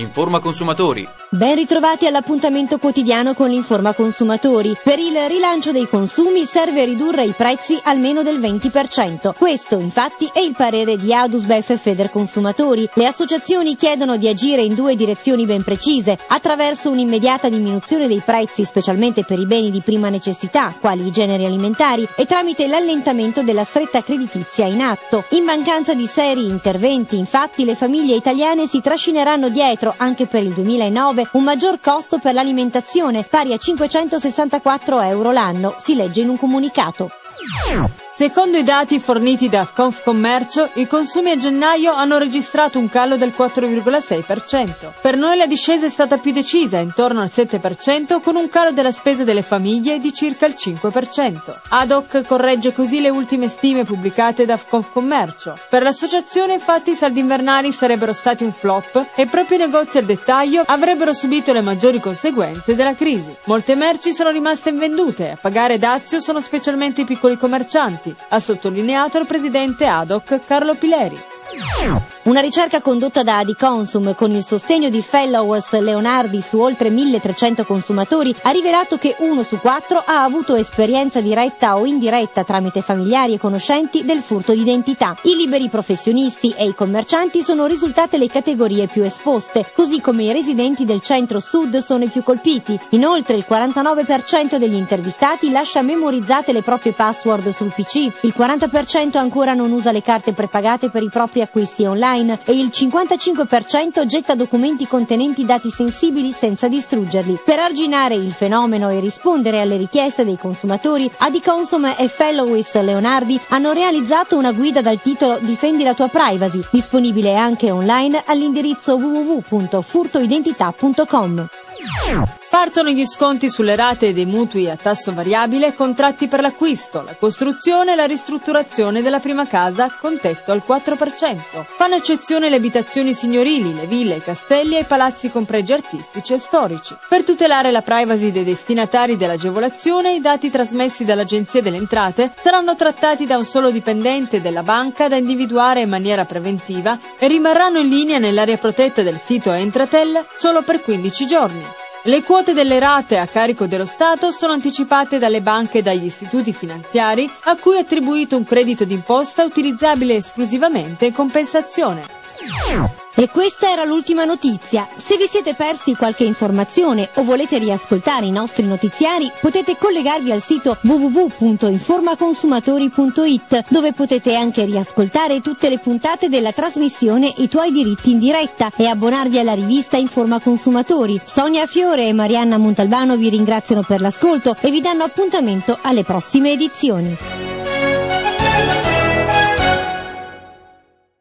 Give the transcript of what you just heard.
Informa Consumatori. Ben ritrovati all'appuntamento quotidiano con l'Informa Consumatori. Per il rilancio dei consumi serve ridurre i prezzi almeno del 20%. Questo, infatti, è il parere di Adusbef e Federconsumatori. Le associazioni chiedono di agire in due direzioni ben precise, attraverso un'immediata diminuzione dei prezzi, specialmente per i beni di prima necessità, quali i generi alimentari, e tramite l'allentamento della stretta creditizia in atto. In mancanza di seri interventi, infatti, le famiglie italiane si trascineranno dietro, anche per il 2009, un maggior costo per l'alimentazione, pari a 564 euro l'anno, si legge in un comunicato. Secondo i dati forniti da Confcommercio, i consumi a gennaio hanno registrato un calo del 4,6%. Per noi la discesa è stata più decisa, intorno al 7%, con un calo della spesa delle famiglie di circa il 5%. Ad-hoc corregge così le ultime stime pubblicate da Confcommercio. Per l'associazione, infatti, i saldi invernali sarebbero stati un flop e proprio i negozi al dettaglio avrebbero subito le maggiori conseguenze della crisi. Molte merci sono rimaste invendute, a pagare dazio sono specialmente i piccoli commercianti, ha sottolineato il presidente Ad-hoc Carlo Pileri. Una ricerca condotta da Adiconsum con il sostegno di Fellows Leonardi su oltre 1.300 consumatori ha rivelato che 1 su 4 ha avuto esperienza diretta o indiretta tramite familiari e conoscenti del furto d'identità. I liberi professionisti e i commercianti sono risultate le categorie più esposte, così come i residenti del centro-sud sono i più colpiti. Inoltre il 49% degli intervistati lascia memorizzate le proprie password sul PC, il 40% ancora non usa le carte prepagate per i propri acquisti online e il 55% getta documenti contenenti dati sensibili senza distruggerli. Per arginare il fenomeno e rispondere alle richieste dei consumatori, Adiconsum e Fellows Leonardi hanno realizzato una guida dal titolo Difendi la tua privacy, disponibile anche online all'indirizzo www.furtoidentità.com. Partono gli sconti sulle rate dei mutui a tasso variabile contratti per l'acquisto, la costruzione e la ristrutturazione della prima casa con tetto al 4%. Fanno eccezione le abitazioni signorili, le ville, i castelli e i palazzi con pregi artistici e storici. Per tutelare la privacy dei destinatari dell'agevolazione, i dati trasmessi dall'Agenzia delle Entrate saranno trattati da un solo dipendente della banca da individuare in maniera preventiva e rimarranno in linea nell'area protetta del sito Entratel solo per 15 giorni. Le quote delle rate a carico dello Stato sono anticipate dalle banche e dagli istituti finanziari a cui è attribuito un credito d'imposta utilizzabile esclusivamente in compensazione. E questa era l'ultima notizia. Se vi siete persi qualche informazione o volete riascoltare i nostri notiziari, potete collegarvi al sito www.informaconsumatori.it, dove potete anche riascoltare tutte le puntate della trasmissione I tuoi diritti in diretta e abbonarvi alla rivista Informa Consumatori. Sonia Fiore e Marianna Montalbano vi ringraziano per l'ascolto e vi danno appuntamento alle prossime edizioni.